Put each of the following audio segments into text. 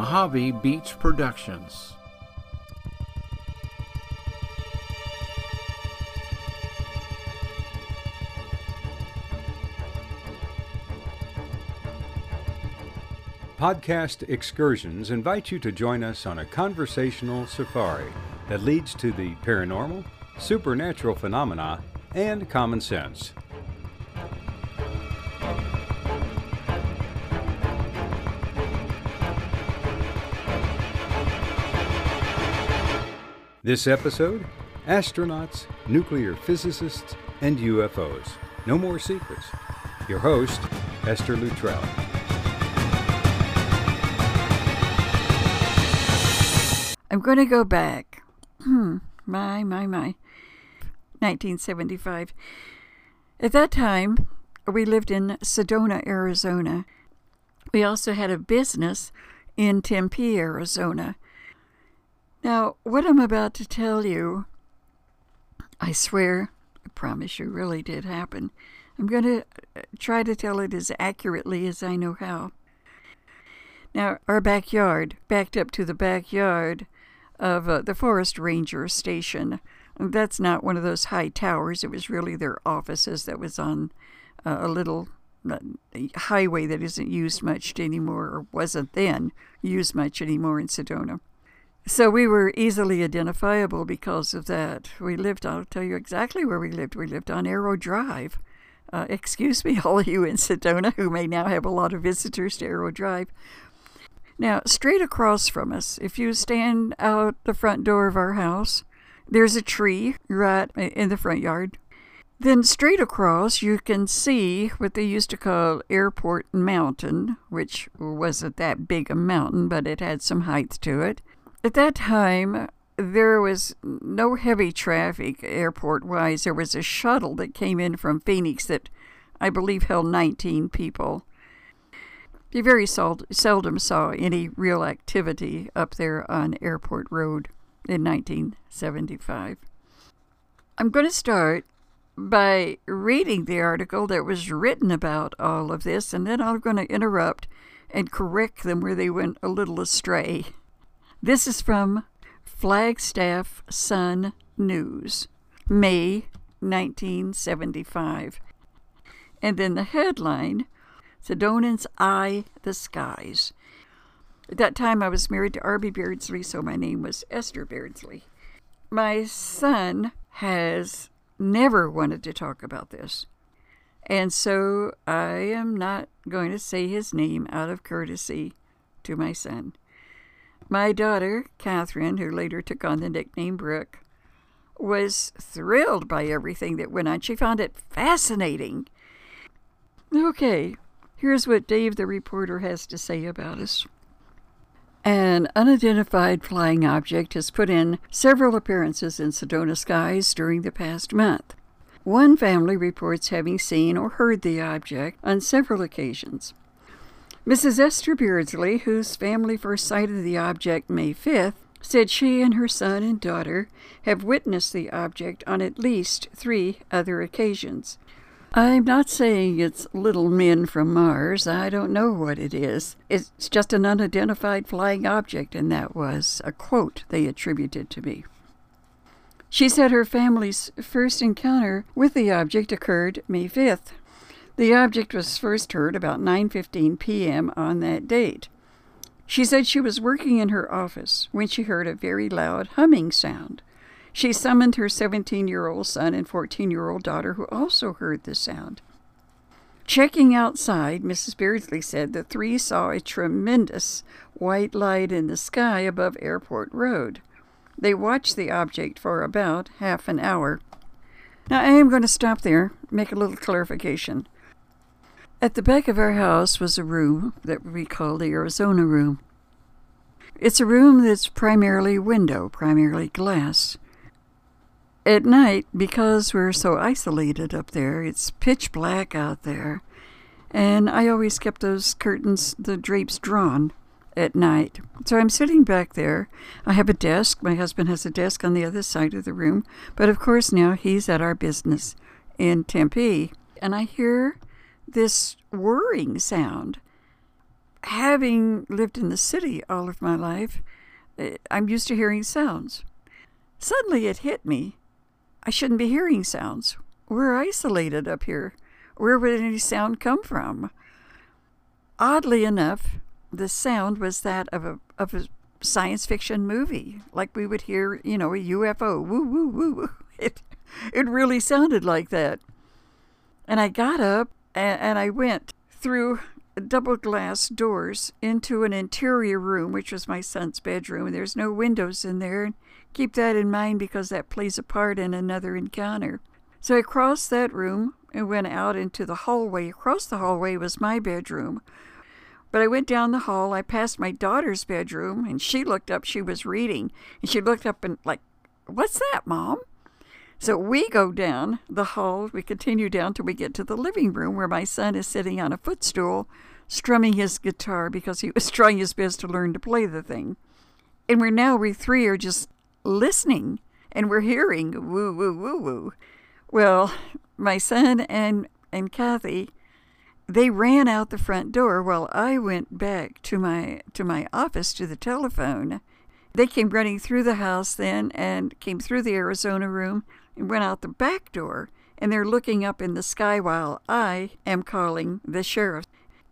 Mojave Beach Productions. Podcast Excursions invite you to join us on a conversational safari that leads to the paranormal, supernatural phenomena, and common sense. This episode, astronauts, nuclear physicists, and UFOs. No more secrets. Your host, Esther Luttrell. I'm going to go back. My. 1975. At that time, we lived in Sedona, Arizona. We also had a business in Tempe, Arizona. Now, what I'm about to tell you, I swear, I promise you, really did happen. I'm going to try to tell it as accurately as I know how. Now, our backyard backed up to the backyard of the Forest Ranger Station. That's not one of those high towers. It was really their offices that was on a little highway that isn't used much anymore, or wasn't then used much anymore in Sedona. So we were easily identifiable because of that. I'll tell you exactly where we lived. We lived on Arrow Drive. Excuse me, all of you in Sedona who may now have a lot of visitors to Arrow Drive. Now, straight across from us, if you stand out the front door of our house, there's a tree right in the front yard. Then straight across, you can see what they used to call Airport Mountain, which wasn't that big a mountain, but it had some height to it. At that time, there was no heavy traffic airport-wise. There was a shuttle that came in from Phoenix that I believe held 19 people. You very seldom saw any real activity up there on Airport Road in 1975. I'm going to start by reading the article that was written about all of this, and then I'm going to interrupt and correct them where they went a little astray. This is from Flagstaff Sun News, May 1975. And then the headline, Sedonans Eye the Skies. At that time, I was married to R.B. Beardsley, so my name was Esther Beardsley. My son has never wanted to talk about this, and so I am not going to say his name out of courtesy to my son. My daughter, Catherine, who later took on the nickname Brooke, was thrilled by everything that went on. She found it fascinating. Okay. Here's what Dave the reporter has to say about us. An unidentified flying object has put in several appearances in Sedona skies during the past month. One family reports having seen or heard the object on several occasions. Mrs. Esther Beardsley, whose family first sighted the object May 5th, said she and her son and daughter have witnessed the object on at least 3 other occasions. I'm not saying it's little men from Mars. I don't know what it is. It's just an unidentified flying object, and that was a quote they attributed to me. She said her family's first encounter with the object occurred May 5th. The object was first heard about 9:15 p.m. on that date. She said she was working in her office when she heard a very loud humming sound. She summoned her 17-year-old son and 14-year-old daughter, who also heard the sound. Checking outside, Mrs. Beardsley said the 3 saw a tremendous white light in the sky above Airport Road. They watched the object for about half an hour. Now, I am going to stop there, make a little clarification. At the back of our house was a room that we call the Arizona Room. It's a room that's primarily window, primarily glass. At night, because we're so isolated up there, it's pitch black out there, and I always kept those curtains, the drapes drawn at night. So I'm sitting back there. I have a desk. My husband has a desk on the other side of the room, but of course now he's at our business in Tempe, and I hear this whirring sound. having lived in the city all of my life, I'm used to hearing sounds. Suddenly it hit me. I shouldn't be hearing sounds. We're isolated up here. Where would any sound come from? Oddly enough, the sound was that of a science fiction movie, like we would hear, a UFO. Woo, woo, woo, woo. It really sounded like that. And I got up and I went through double glass doors into an interior room, which was my son's bedroom. There's no windows in there. Keep that in mind because that plays a part in another encounter. So I crossed that room and went out into the hallway. Across the hallway was my bedroom. But I went down the hall. I passed my daughter's bedroom, and she looked up. She was reading. And she looked up and like, "What's that, Mom?" So we go down the hall. We continue down till we get to the living room where my son is sitting on a footstool strumming his guitar because he was trying his best to learn to play the thing. And we three are just listening, and we're hearing woo, woo, woo, woo. Well, my son and Kathy, they ran out the front door while I went back to my office to the telephone. They came running through the house then and came through the Arizona room and went out the back door, and they're looking up in the sky while I am calling the sheriff.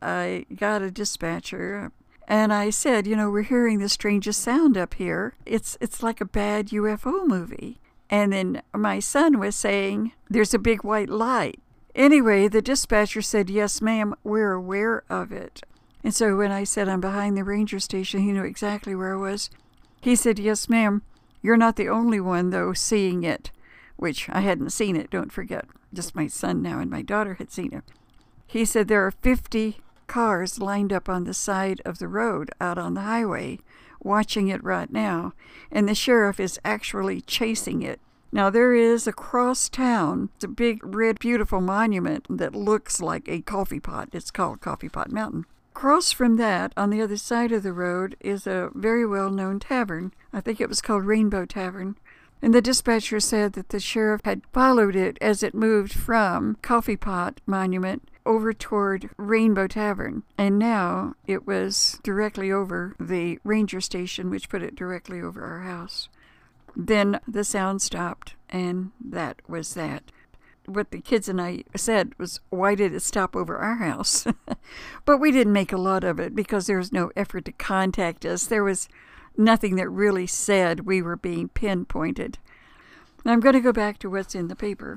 I got a dispatcher, and I said, we're hearing the strangest sound up here. It's like a bad UFO movie. And then my son was saying, "There's a big white light." Anyway, the dispatcher said, "Yes, ma'am, we're aware of it." And so when I said I'm behind the ranger station, he knew exactly where I was. He said, "Yes, ma'am, you're not the only one, though, seeing it," which I hadn't seen it, don't forget. Just my son now and my daughter had seen it. He said there are 50 cars lined up on the side of the road out on the highway, watching it right now, and the sheriff is actually chasing it. Now, there is across town, it's a big, red, beautiful monument that looks like a coffee pot. It's called Coffee Pot Mountain. Across from that, on the other side of the road, is a very well-known tavern. I think it was called Rainbow Tavern. And the dispatcher said that the sheriff had followed it as it moved from Coffee Pot Monument over toward Rainbow Tavern. And now it was directly over the ranger station, which put it directly over our house. Then the sound stopped, and that was that. What the kids and I said was, "Why did it stop over our house?" But we didn't make a lot of it because there was no effort to contact us. There was nothing that really said we were being pinpointed. Now I'm going to go back to what's in the paper.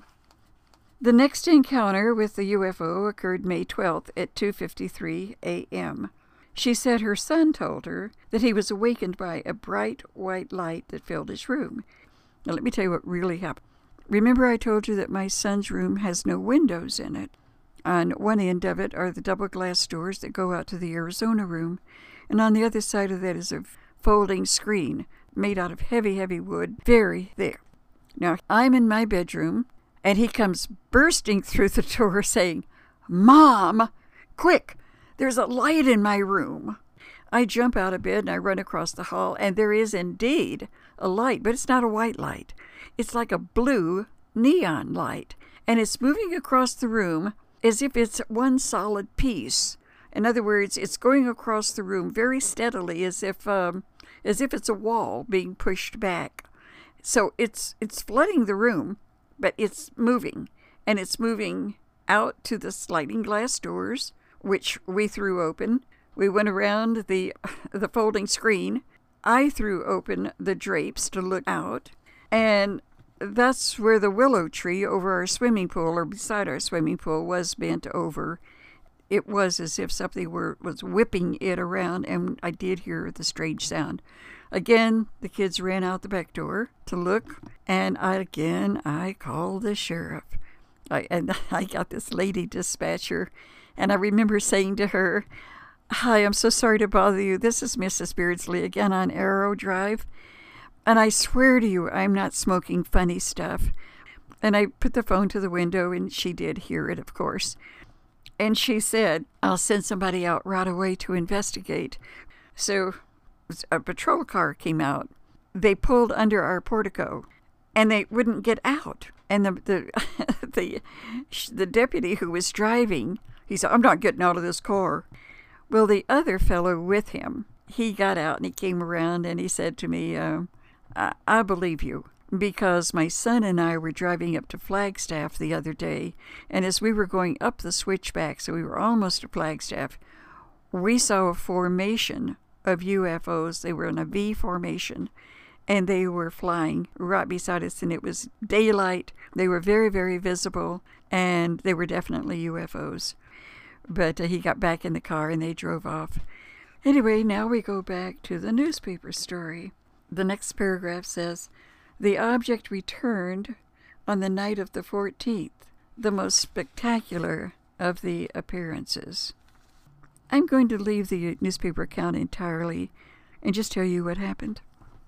The next encounter with the UFO occurred May 12th at 2:53 a.m. She said her son told her that he was awakened by a bright white light that filled his room. Now let me tell you what really happened. Remember I told you that my son's room has no windows in it. On one end of it are the double glass doors that go out to the Arizona room, and on the other side of that is a folding screen made out of heavy, heavy wood, very thick. Now I'm in my bedroom, and he comes bursting through the door saying, "Mom, quick, there's a light in my room." I jump out of bed and I run across the hall, and there is indeed a light, but it's not a white light. It's like a blue neon light, and it's moving across the room as if it's one solid piece. In other words, it's going across the room very steadily, as if it's a wall being pushed back. So it's flooding the room, but it's moving, and it's moving out to the sliding glass doors, which we threw open. We went around the folding screen. I threw open the drapes to look out, and that's where the willow tree over our swimming pool, or beside our swimming pool, was bent over. It was as if something was whipping it around, and I did hear the strange sound. Again, the kids ran out the back door to look, and I called the sheriff. I got this lady dispatcher, and I remember saying to her, "Hi, I'm so sorry to bother you. This is Mrs. Beardsley again on Arrow Drive. And I swear to you, I'm not smoking funny stuff." And I put the phone to the window, and she did hear it, of course. And she said, "I'll send somebody out right away to investigate." So a patrol car came out. They pulled under our portico, and they wouldn't get out. And the deputy who was driving, he said, "I'm not getting out of this car." Well, the other fellow with him, he got out and he came around and he said to me, I believe you, because my son and I were driving up to Flagstaff the other day, and as we were going up the switchback, so we were almost to Flagstaff, we saw a formation of UFOs. They were in a V formation, and they were flying right beside us, and it was daylight. They were very, very visible, and they were definitely UFOs. But he got back in the car, and they drove off. Anyway, now we go back to the newspaper story. The next paragraph says, the object returned on the night of the 14th, the most spectacular of the appearances. I'm going to leave the newspaper account entirely and just tell you what happened.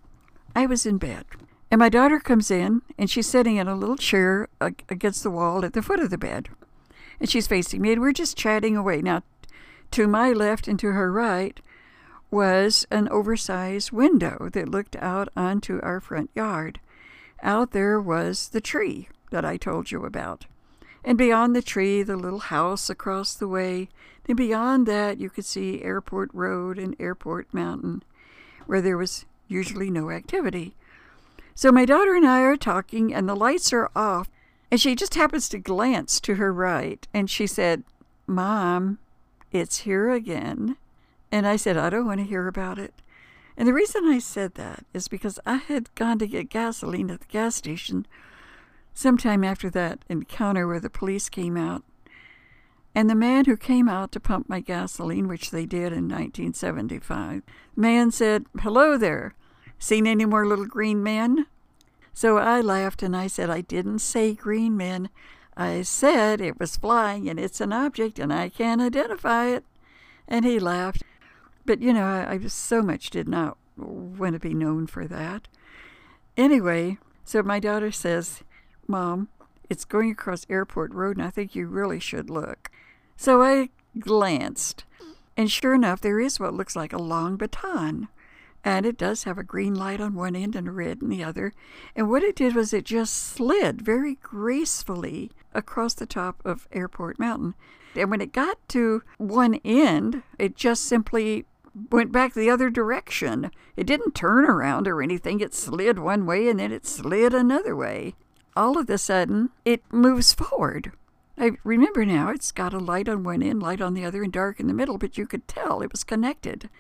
I was in bed, and my daughter comes in, and she's sitting in a little chair against the wall at the foot of the bed. And she's facing me, and we're just chatting away. Now, to my left and to her right was an oversized window that looked out onto our front yard. Out there was the tree that I told you about. And beyond the tree, the little house across the way. And beyond that, you could see Airport Road and Airport Mountain, where there was usually no activity. So my daughter and I are talking, and the lights are off, and she just happens to glance to her right, and she said, Mom, it's here again. And I said, I don't want to hear about it. And the reason I said that is because I had gone to get gasoline at the gas station sometime after that encounter where the police came out. And the man who came out to pump my gasoline, which they did in 1975, the man said, hello there. Seen any more little green men? So I laughed and I said, I didn't say green men. I said it was flying and it's an object and I can't identify it. And he laughed. But, you know, I so much did not want to be known for that. Anyway, so my daughter says, Mom, it's going across Airport Road and I think you really should look. So I glanced, and sure enough, there is what looks like a long baton. And it does have a green light on one end and a red on the other. And what it did was it just slid very gracefully across the top of Airport Mountain. And when it got to one end, it just simply went back the other direction. It didn't turn around or anything. It slid one way and then it slid another way. All of a sudden, it moves forward. I remember now, it's got a light on one end, light on the other, and dark in the middle, but you could tell it was connected.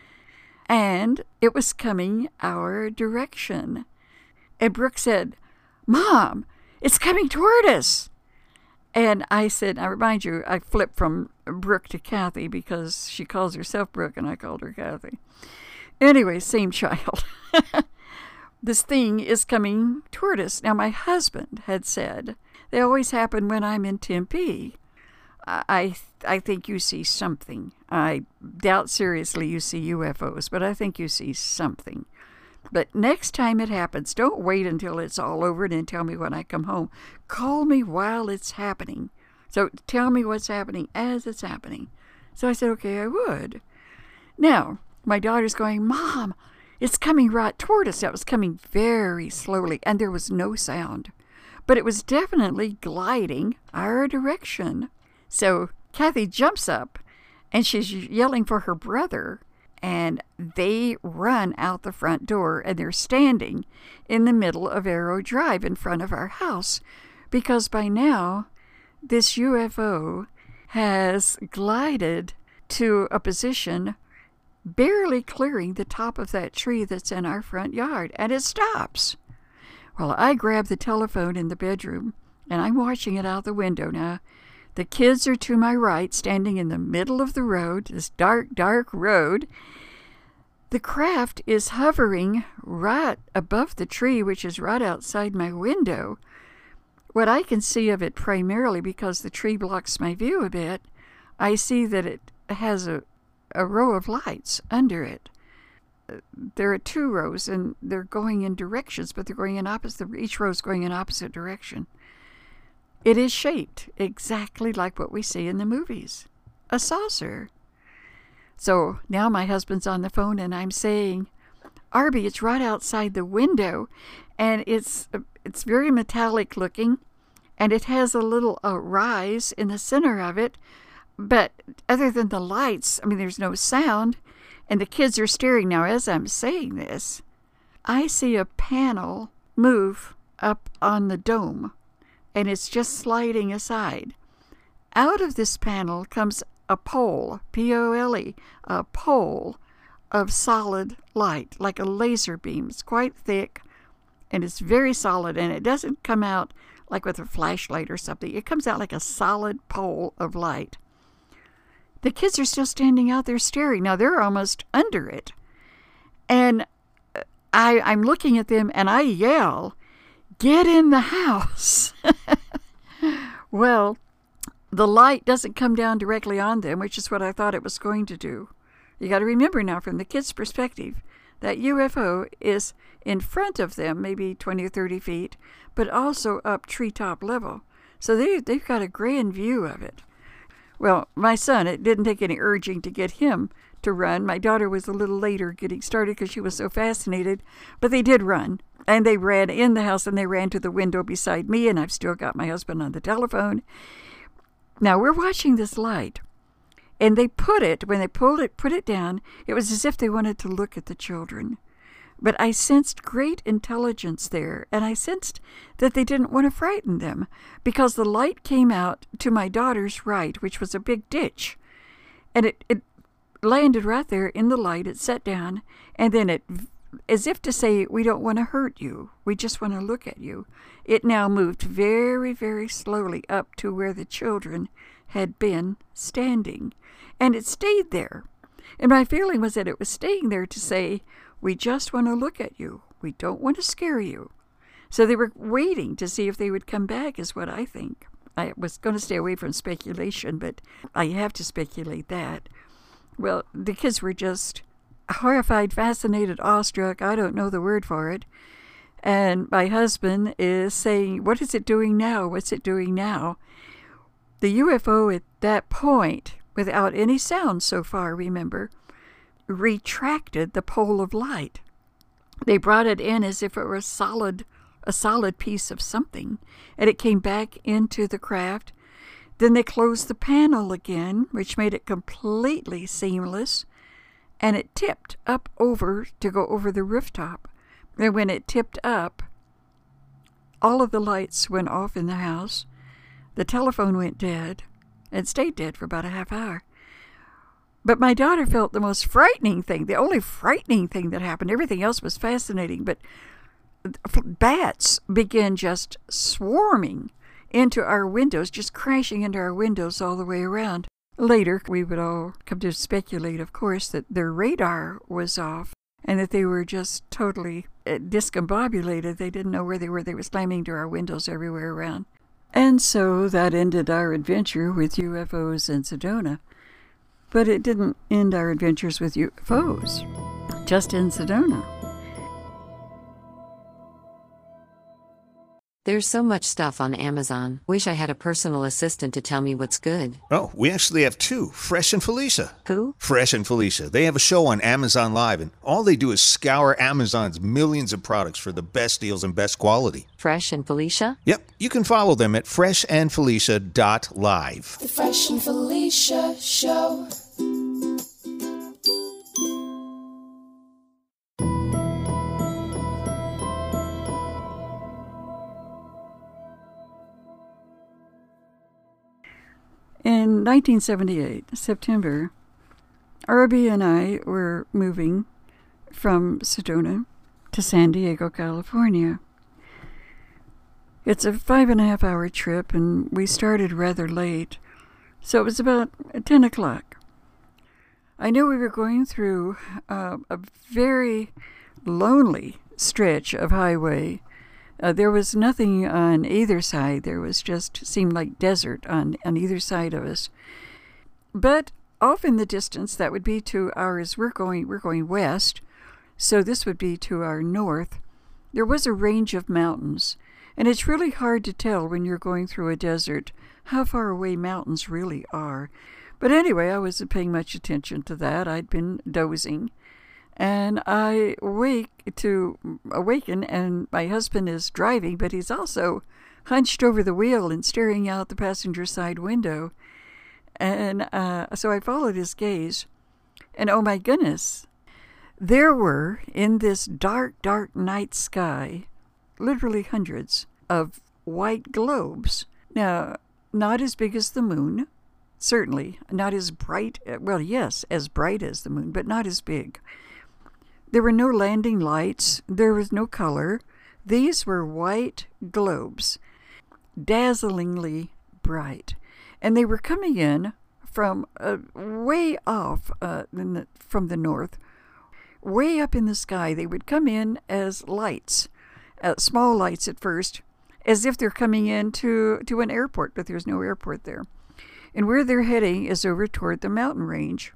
And it was coming our direction. And Brooke said, Mom, it's coming toward us. And I said, I remind you, I flipped from Brooke to Kathy because she calls herself Brooke and I called her Kathy. Anyway, same child. This thing is coming toward us. Now, my husband had said, they always happen when I'm in Tempe. I think you see something. I doubt seriously you see UFOs, but I think you see something. But next time it happens, don't wait until it's all over and then tell me when I come home. Call me while it's happening. So tell me what's happening as it's happening. So I said, okay, I would. Now, my daughter's going, Mom, it's coming right toward us. That was coming very slowly, and there was no sound. But it was definitely gliding our direction. So Kathy jumps up, and she's yelling for her brother, and they run out the front door, and they're standing in the middle of Arrow Drive in front of our house, because by now this UFO has glided to a position barely clearing the top of that tree that's in our front yard, and it stops. Well, I grab the telephone in the bedroom, and I'm watching it out the window now. The kids are to my right, standing in the middle of the road, this dark, dark road. The craft is hovering right above the tree, which is right outside my window. What I can see of it primarily, because the tree blocks my view a bit, I see that it has a row of lights under it. There are two rows, and they're going in directions, but they're going in opposite. Each row is going in opposite direction. It is shaped exactly like what we see in the movies, a saucer. So now my husband's on the phone, and I'm saying, Arby, it's right outside the window, and it's very metallic looking, and it has a little rise in the center of it, But other than the lights, I mean, there's no sound, and the kids are staring. Now, as I'm saying this, I see a panel move up on the dome, and it's just sliding aside. Out of this panel comes a pole, P-O-L-E, a pole of solid light, like a laser beam. It's quite thick, and it's very solid, and it doesn't come out like with a flashlight or something. It comes out like a solid pole of light. The kids are still standing out there staring. Now, they're almost under it. And I'm looking at them, and I yell, "Get in the house!" Well, the light doesn't come down directly on them, which is what I thought it was going to do. You got to remember now, from the kids' perspective, that UFO is in front of them, maybe 20 or 30 feet, but also up treetop level. So they've got a grand view of it. Well, my son, it didn't take any urging to get him to run. My daughter was a little later getting started because she was so fascinated, but they did run. And they ran in the house, and they ran to the window beside me, and I've still got my husband on the telephone. Now, we're watching this light, and they put it, when they put it down, it was as if they wanted to look at the children. But I sensed great intelligence there, and I sensed that they didn't want to frighten them, because the light came out to my daughter's right, which was a big ditch. And it landed right there in the light. It sat down, and then it, as if to say, "We don't want to hurt you. We just want to look at you." It now moved very, very slowly up to where the children had been standing. And it stayed there. And my feeling was that it was staying there to say, "We just want to look at you. We don't want to scare you." So they were waiting to see if they would come back, is what I think. I was going to stay away from speculation, but I have to speculate that. Well, the kids were just horrified, fascinated, awestruck. I don't know the word for it. And my husband is saying, "What is it doing now? What's it doing now?" The UFO at that point, without any sound so far, remember, retracted the pole of light. They brought it in as if it were a solid piece of something, and it came back into the craft. Then they closed the panel again, which made it completely seamless, and it tipped up over to go over the rooftop. And when it tipped up, all of the lights went off in the house. The telephone went dead, and stayed dead for about a half hour. But my daughter felt the most frightening thing, the only frightening thing that happened. Everything else was fascinating, but bats began just swarming into our windows, just crashing into our windows all the way around. Later, we would all come to speculate, of course, that their radar was off and that they were just totally discombobulated. They didn't know where they were. They were slamming to our windows everywhere around. And so that ended our adventure with UFOs in Sedona. But it didn't end our adventures with UFOs, just in Sedona. There's so much stuff on Amazon. Wish I had a personal assistant to tell me what's good. Oh, we actually have two, Fresh and Felicia. Who? Fresh and Felicia. They have a show on Amazon Live, and all they do is scour Amazon's millions of products for the best deals and best quality. Fresh and Felicia? Yep, you can follow them at freshandfelicia.live. The Fresh and Felicia Show. In 1978, September, Arby and I were moving from Sedona to San Diego, California. It's a 5.5-hour trip, and we started rather late, so it was about 10 o'clock. I knew we were going through a very lonely stretch of highway. There was nothing on either side. There was just seemed like desert on either side of us. But off in the distance, that would be to ours. We're going west, so this would be to our north. There was a range of mountains, and it's really hard to tell when you're going through a desert how far away mountains really are. But anyway, I wasn't paying much attention to that. I'd been dozing. And I awaken, and my husband is driving, but he's also hunched over the wheel and staring out the passenger side window. And so I followed his gaze, and oh my goodness, there were in this dark, dark night sky literally hundreds of white globes. Now, not as big as the moon, certainly not as bright, well, yes, as bright as the moon, but not as big. There were no landing lights, there was no color. These were white globes, dazzlingly bright. And they were coming in from way off from the north, way up in the sky. They would come in as lights, small lights at first, as if they're coming in to an airport, but there's no airport there. And where they're heading is over toward the mountain range.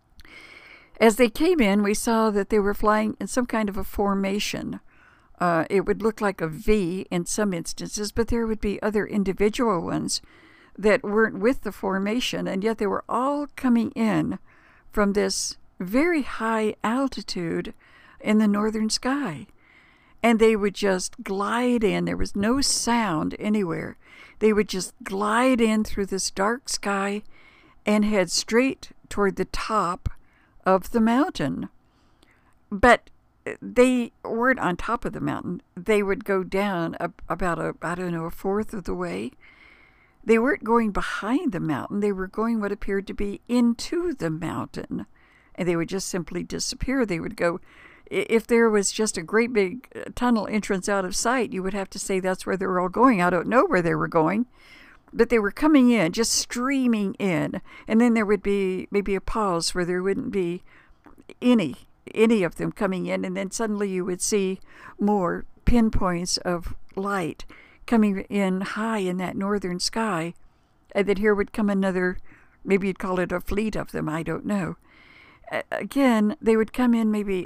As they came in, we saw that they were flying in some kind of a formation. It would look like a V in some instances, but there would be other individual ones that weren't with the formation, and yet they were all coming in from this very high altitude in the northern sky. And they would just glide in. There was no sound anywhere. They would just glide in through this dark sky and head straight toward the top of the mountain. But they weren't on top of the mountain. They would go down about a fourth of the way. They weren't going behind the mountain. They were going what appeared to be into the mountain. And they would just simply disappear. They would go, if there was just a great big tunnel entrance out of sight, you would have to say that's where they were all going. I don't know where they were going, but they were coming in, just streaming in. And then there would be maybe a pause where there wouldn't be any of them coming in. And then suddenly you would see more pinpoints of light coming in high in that northern sky. And then here would come another, maybe you'd call it a fleet of them, I don't know. Again, they would come in maybe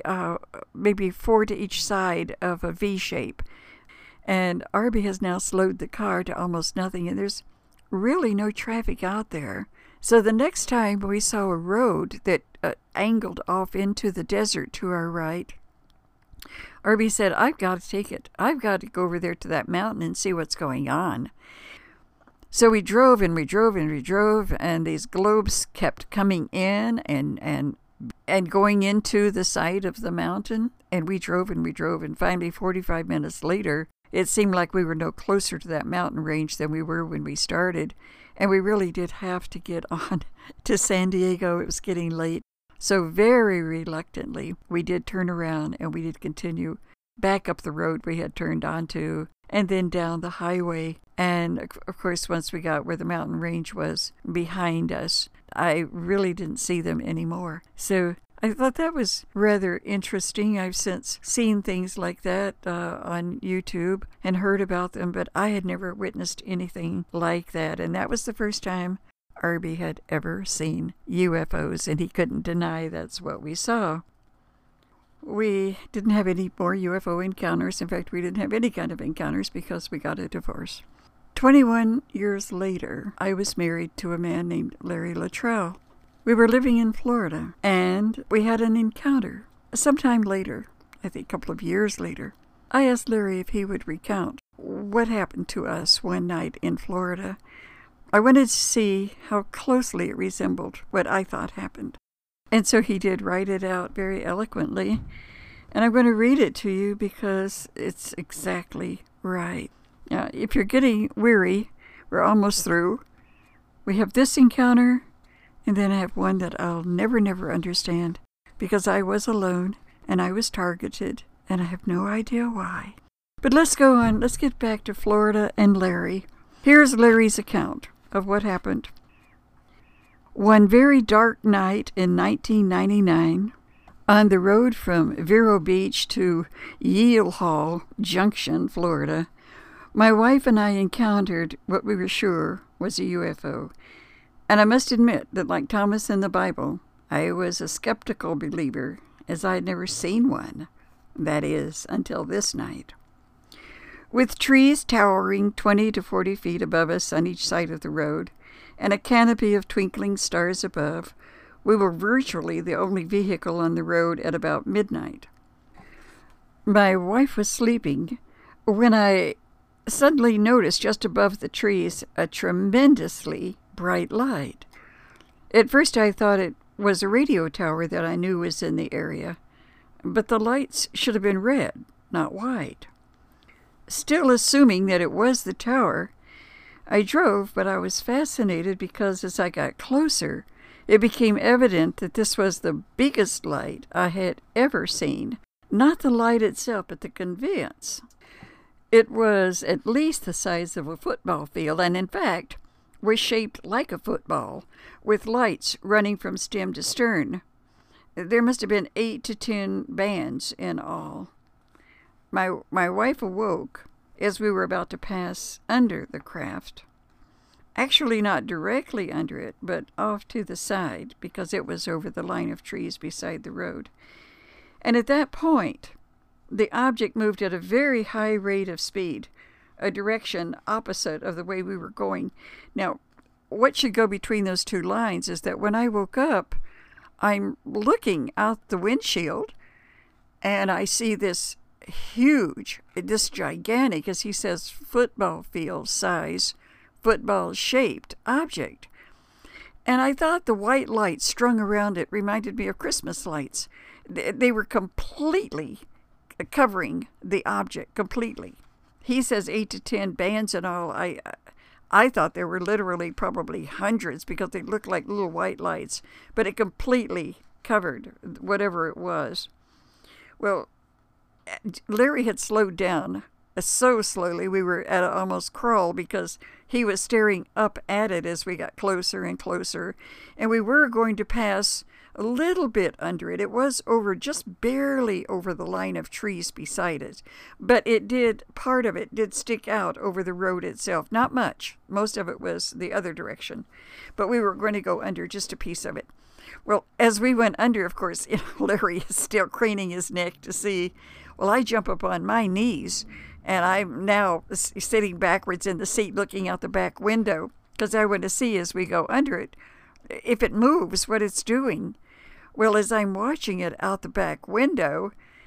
4 to each side of a V shape. And Arby has now slowed the car to almost nothing, and there's really no traffic out there. So the next time we saw a road that angled off into the desert to our right, Arby said, I've got to take it. I've got to go over there to that mountain and see what's going on. So we drove and we drove and we drove, and these globes kept coming in and going into the side of the mountain. And we drove and we drove, and finally 45 minutes later, it seemed like we were no closer to that mountain range than we were when we started. And we really did have to get on to San Diego. It was getting late. So very reluctantly, we did turn around and we did continue back up the road we had turned onto and then down the highway. And of course, once we got where the mountain range was behind us, I really didn't see them anymore. So I thought that was rather interesting. I've since seen things like that on YouTube and heard about them, but I had never witnessed anything like that. And that was the first time Arby had ever seen UFOs, and he couldn't deny that's what we saw. We didn't have any more UFO encounters. In fact, we didn't have any kind of encounters because we got a divorce. 21 years later, I was married to a man named Larry Luttrell. We were living in Florida, and we had an encounter. Sometime later, I think a couple of years later, I asked Larry if he would recount what happened to us one night in Florida. I wanted to see how closely it resembled what I thought happened. And so he did write it out very eloquently. And I'm going to read it to you because it's exactly right. Now, if you're getting weary, we're almost through. We have this encounter, and then I have one that I'll never understand because I was alone and I was targeted, and I have no idea why. But let's go on. Let's get back to Florida and Larry. Here's Larry's account of what happened. One very dark night in 1999, on the road from Vero Beach to Yale Hall Junction, Florida, my wife and I encountered what we were sure was a UFO. And I must admit that, like Thomas in the Bible, I was a skeptical believer, as I had never seen one. That is, until this night. With trees towering 20 to 40 feet above us on each side of the road, and a canopy of twinkling stars above, we were virtually the only vehicle on the road at about midnight. My wife was sleeping when I suddenly noticed just above the trees a tremendously bright light. At first I thought it was a radio tower that I knew was in the area, but the lights should have been red, not white. Still assuming that it was the tower, I drove, but I was fascinated because as I got closer, it became evident that this was the biggest light I had ever seen. Not the light itself, but the conveyance. It was at least the size of a football field, and in fact, was shaped like a football, with lights running from stem to stern. There must have been 8 to 10 bands in all. My wife awoke as we were about to pass under the craft. Actually not directly under it, but off to the side, because it was over the line of trees beside the road. And at that point, the object moved at a very high rate of speed, a direction opposite of the way we were going. Now, what should go between those two lines is that when I woke up, I'm looking out the windshield, and I see this huge, this gigantic, as he says, football field size, football-shaped object. And I thought the white lights strung around it reminded me of Christmas lights. They were completely covering the object, completely. He says 8 to 10 bands and all. I thought there were literally probably hundreds because they looked like little white lights, but it completely covered whatever it was. Well, Larry had slowed down so slowly we were at an almost crawl because he was staring up at it as we got closer and closer, and we were going to pass a little bit under it. It was over, just barely over the line of trees beside it, but part of it did stick out over the road itself. Not much. Most of it was the other direction, but we were going to go under just a piece of it. Well, as we went under, of course, Larry is still craning his neck to see. Well, I jump up on my knees, and I'm now sitting backwards in the seat looking out the back window because I want to see as we go under it, if it moves, what it's doing. Well, as I'm watching it out the back window,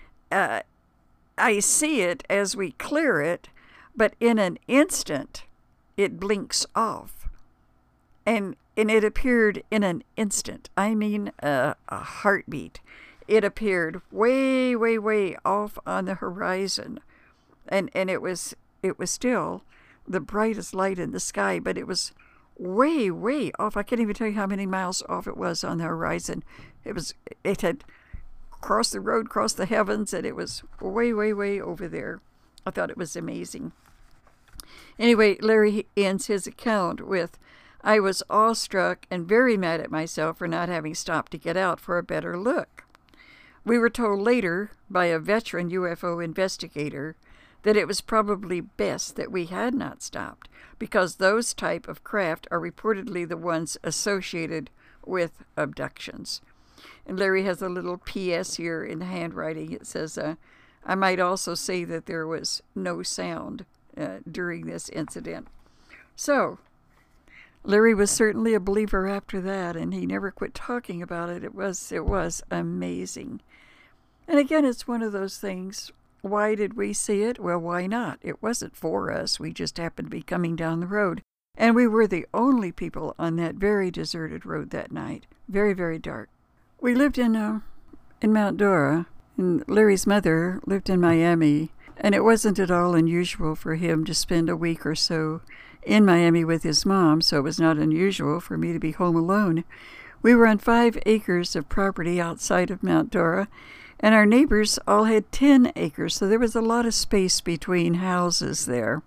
I see it as we clear it, but in an instant, it blinks off. And it appeared in an instant. I mean, a heartbeat. It appeared way, way, way off on the horizon. And it was still the brightest light in the sky, but it was way, way off. I can't even tell you how many miles off it was on the horizon. It had crossed the road, crossed the heavens, and it was way, way, way over there. I thought it was amazing. Anyway, Larry ends his account with, I was awestruck and very mad at myself for not having stopped to get out for a better look. We were told later by a veteran UFO investigator that it was probably best that we had not stopped because those type of craft are reportedly the ones associated with abductions. And Larry has a little PS here in handwriting. It says, I might also say that there was no sound during this incident. So, Larry was certainly a believer after that, and he never quit talking about it. It was amazing. And again, it's one of those things. Why did we see it? Well, why not? It wasn't for us. We just happened to be coming down the road. And we were the only people on that very deserted road that night. Very, very dark. We lived in Mount Dora, and Larry's mother lived in Miami, and it wasn't at all unusual for him to spend a week or so in Miami with his mom, so it was not unusual for me to be home alone. We were on 5 acres of property outside of Mount Dora, and our neighbors all had 10 acres, so there was a lot of space between houses there.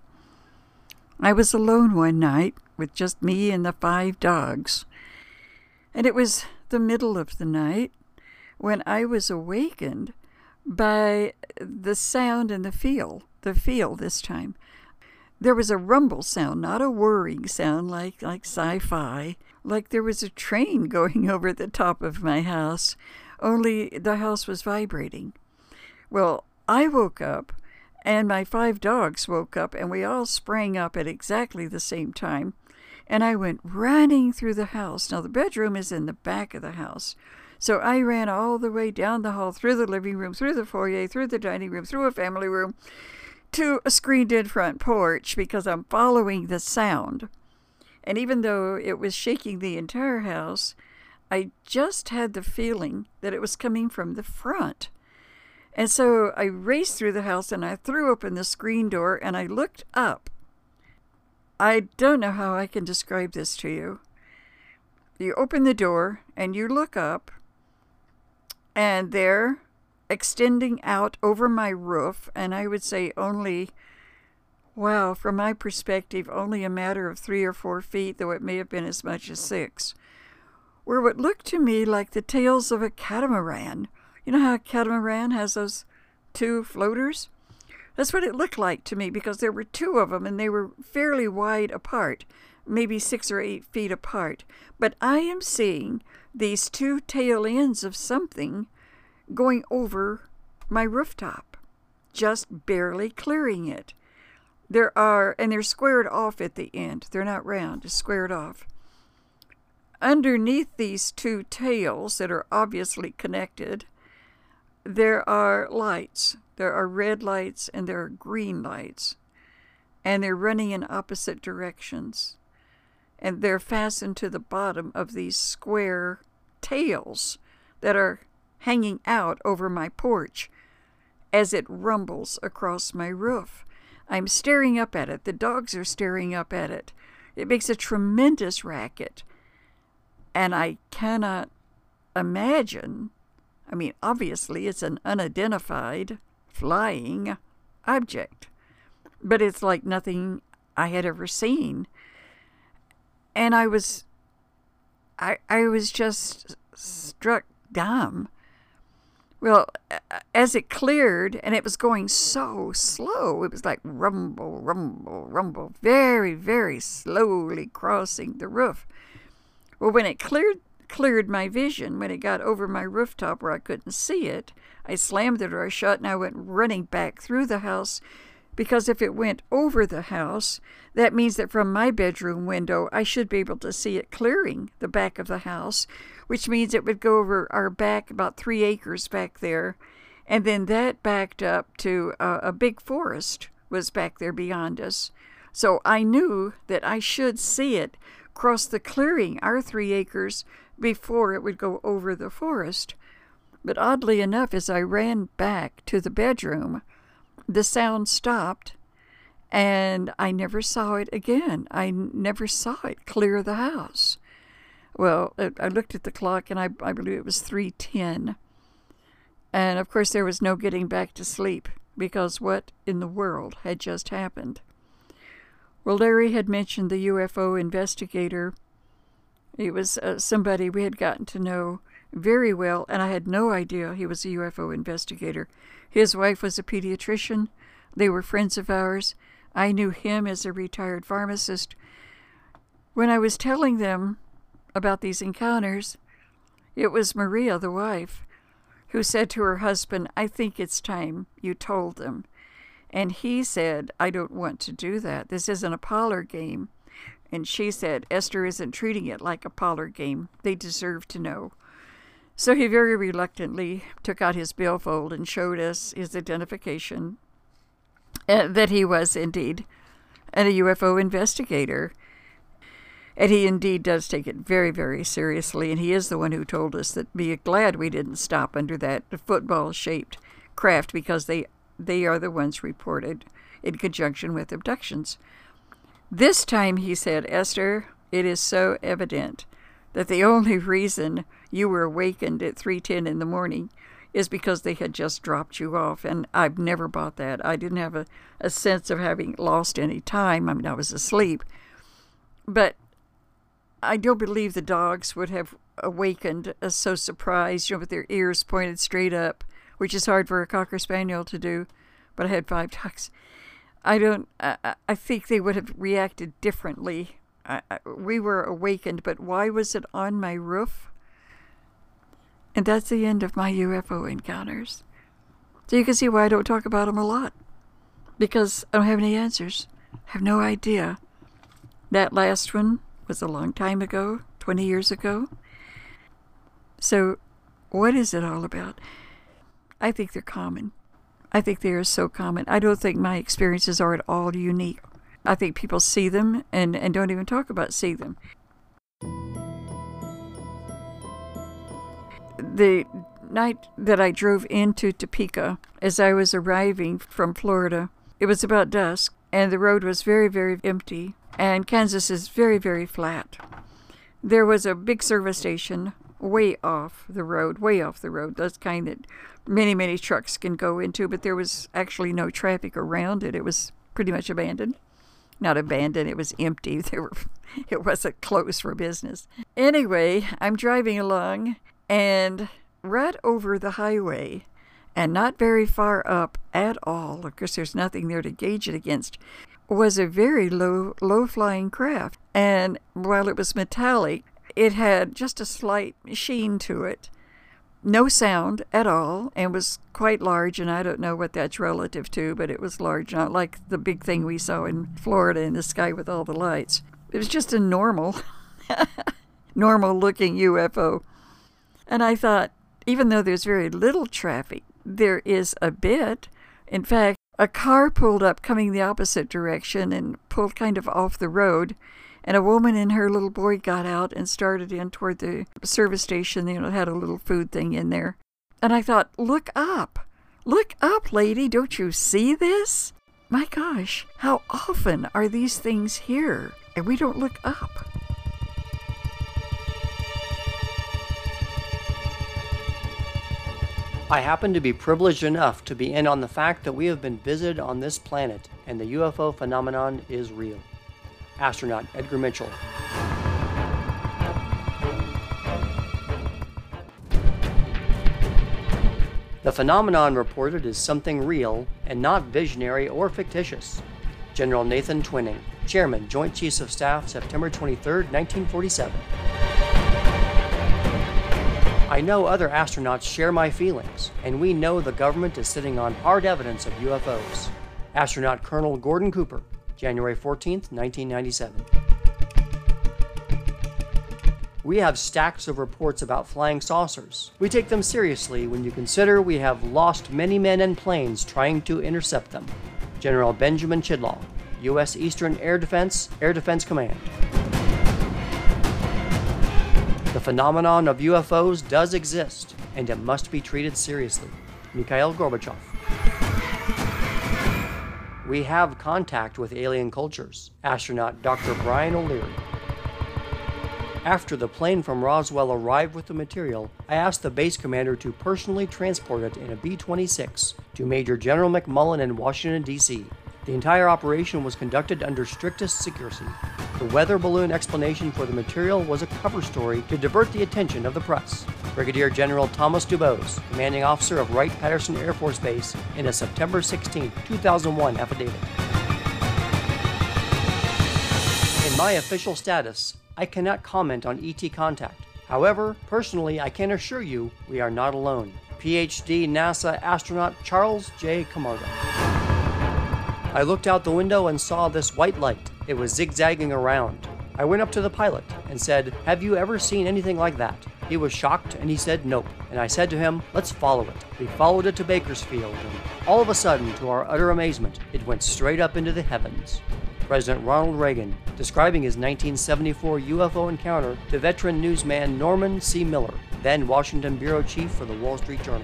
I was alone one night with just me and the 5 dogs, and it was the middle of the night when I was awakened by the sound and the feel this time. There was a rumble sound, not a whirring sound like sci-fi, like there was a train going over the top of my house, only the house was vibrating. Well, I woke up, and my 5 dogs woke up, and we all sprang up at exactly the same time, and I went running through the house. Now, the bedroom is in the back of the house, so I ran all the way down the hall, through the living room, through the foyer, through the dining room, through a family room, to a screened-in front porch because I'm following the sound. And even though it was shaking the entire house, I just had the feeling that it was coming from the front. And so I raced through the house and I threw open the screen door and I looked up. I don't know how I can describe this to you. You open the door and you look up, and there, extending out over my roof, and I would say only, wow, from my perspective, only a matter of 3 or 4 feet, though it may have been as much as 6, were what looked to me like the tails of a catamaran. You know how a catamaran has those 2 floaters? That's what it looked like to me, because there were 2 of them and they were fairly wide apart, maybe 6 or 8 feet apart. But I am seeing these 2 tail ends of something going over my rooftop, just barely clearing it. And they're squared off at the end. They're not round, it's squared off. Underneath these 2 tails that are obviously connected, there are lights. There are red lights and there are green lights. And they're running in opposite directions. And they're fastened to the bottom of these square tails that are hanging out over my porch as it rumbles across my roof. I'm staring up at it. The dogs are staring up at it. It makes a tremendous racket. And I cannot imagine, I mean, obviously it's an unidentified flying object, but it's like nothing I had ever seen. And I was just struck dumb. Well, as it cleared, and it was going so slow, it was like rumble, rumble, rumble, very, very slowly crossing the roof. Well, when it cleared my vision, when it got over my rooftop where I couldn't see it, I slammed the door shut and I went running back through the house, because if it went over the house, that means that from my bedroom window, I should be able to see it clearing the back of the house, which means it would go over our back, about 3 acres back there, and then that backed up to a big forest was back there beyond us. So I knew that I should see it cross the clearing, our 3 acres, before it would go over the forest. But oddly enough, as I ran back to the bedroom, the sound stopped, and I never saw it again. I never saw it clear the house. Well, I looked at the clock, and I believe it was 3:10. And, of course, there was no getting back to sleep, because what in the world had just happened? Well, Larry had mentioned the UFO investigator. He was somebody we had gotten to know very well, and I had no idea he was a UFO investigator. His wife was a pediatrician. They were friends of ours. I knew him as a retired pharmacist. When I was telling them about these encounters, it was Maria, the wife, who said to her husband, "I think it's time you told them." And he said, "I don't want to do that. This isn't a parlor game." And she said, "Esther isn't treating it like a parlor game. They deserve to know." So he very reluctantly took out his billfold and showed us his identification, that he was indeed a UFO investigator. And he indeed does take it very, very seriously. And he is the one who told us that be glad we didn't stop under that football-shaped craft, because they are the ones reported in conjunction with abductions. This time he said, "Esther, it is so evident that the only reason you were awakened at 3:10 in the morning is because they had just dropped you off." And I've never bought that. I didn't have a sense of having lost any time. I mean, I was asleep. But I don't believe the dogs would have awakened so surprised, with their ears pointed straight up, which is hard for a Cocker Spaniel to do. But I had 5 dogs. I think they would have reacted differently. We were awakened, but why was it on my roof? And that's the end of my UFO encounters. So you can see why I don't talk about them a lot. Because I don't have any answers. I have no idea. That last one was a long time ago, 20 years ago. So what is it all about? I think they're common. I think they are so common. I don't think my experiences are at all unique. I think people see them and don't even talk about see them. The night that I drove into Topeka, as I was arriving from Florida, it was about dusk, and the road was very, very empty, and Kansas is very, very flat. There was a big service station way off the road, those kind that many, many trucks can go into, but there was actually no traffic around it. It was pretty much abandoned. Not abandoned, it was empty. It wasn't closed for business. Anyway, I'm driving along, and right over the highway, and not very far up at all, of course there's nothing there to gauge it against, was a very low-flying craft. And while it was metallic, it had just a slight sheen to it. No sound at all, and was quite large, and I don't know what that's relative to, but it was large, not like the big thing we saw in Florida in the sky with all the lights. It was just a normal-looking UFO. And I thought, even though there's very little traffic, there is a bit. In fact, a car pulled up coming the opposite direction and pulled kind of off the road, and a woman and her little boy got out and started in toward the service station. Had a little food thing in there. And I thought, look up, lady, don't you see this? My gosh, how often are these things here and we don't look up? I happen to be privileged enough to be in on the fact that we have been visited on this planet and the UFO phenomenon is real. Astronaut Edgar Mitchell. The phenomenon reported is something real and not visionary or fictitious. General Nathan Twining, Chairman, Joint Chiefs of Staff, September 23, 1947. I know other astronauts share my feelings, and we know the government is sitting on hard evidence of UFOs. Astronaut Colonel Gordon Cooper, January 14, 1997. We have stacks of reports about flying saucers. We take them seriously when you consider we have lost many men and planes trying to intercept them. General Benjamin Chidlaw, U.S. Eastern Air Defense Command. The phenomenon of UFOs does exist, and it must be treated seriously. Mikhail Gorbachev. We have contact with alien cultures. Astronaut Dr. Brian O'Leary. After the plane from Roswell arrived with the material, I asked the base commander to personally transport it in a B-26 to Major General McMullen in Washington, D.C. The entire operation was conducted under strictest secrecy. The weather balloon explanation for the material was a cover story to divert the attention of the press. Brigadier General Thomas Dubose, commanding officer of Wright-Patterson Air Force Base, in a September 16, 2001 affidavit. In my official status, I cannot comment on ET contact. However, personally, I can assure you we are not alone. PhD NASA astronaut Charles J. Camargo. I looked out the window and saw this white light. It was zigzagging around. I went up to the pilot and said, "Have you ever seen anything like that?" He was shocked and he said nope. And I said to him, "Let's follow it." We followed it to Bakersfield, and all of a sudden, to our utter amazement, it went straight up into the heavens. President Ronald Reagan, describing his 1974 UFO encounter to veteran newsman Norman C. Miller, then Washington bureau chief for the Wall Street Journal.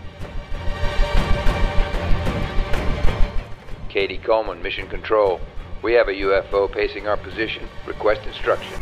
Katie Coleman, Mission Control. We have a UFO pacing our position. Request instructions.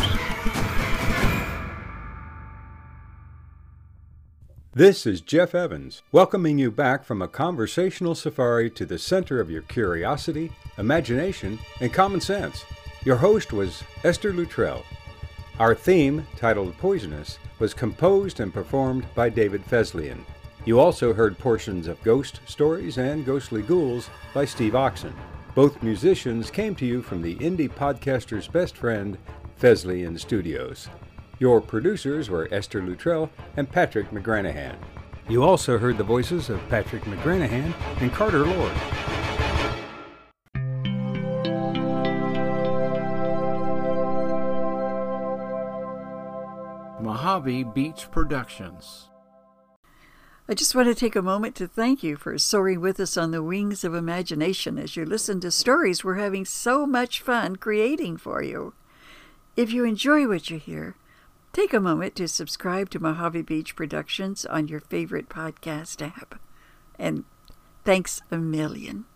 This is Jeff Evans, welcoming you back from a conversational safari to the center of your curiosity, imagination, and common sense. Your host was Esther Luttrell. Our theme, titled Poisonous, was composed and performed by David Fesliyan. You also heard portions of Ghost Stories and Ghostly Ghouls by Steve Oxen. Both musicians came to you from the indie podcaster's best friend, Fesliyan Studios. Your producers were Esther Luttrell and Patrick McGranahan. You also heard the voices of Patrick McGranahan and Carter Lord. Mojave Beach Productions. I just want to take a moment to thank you for soaring with us on the wings of imagination as you listen to stories we're having so much fun creating for you. If you enjoy what you hear, take a moment to subscribe to Mojave Beach Productions on your favorite podcast app. And thanks a million.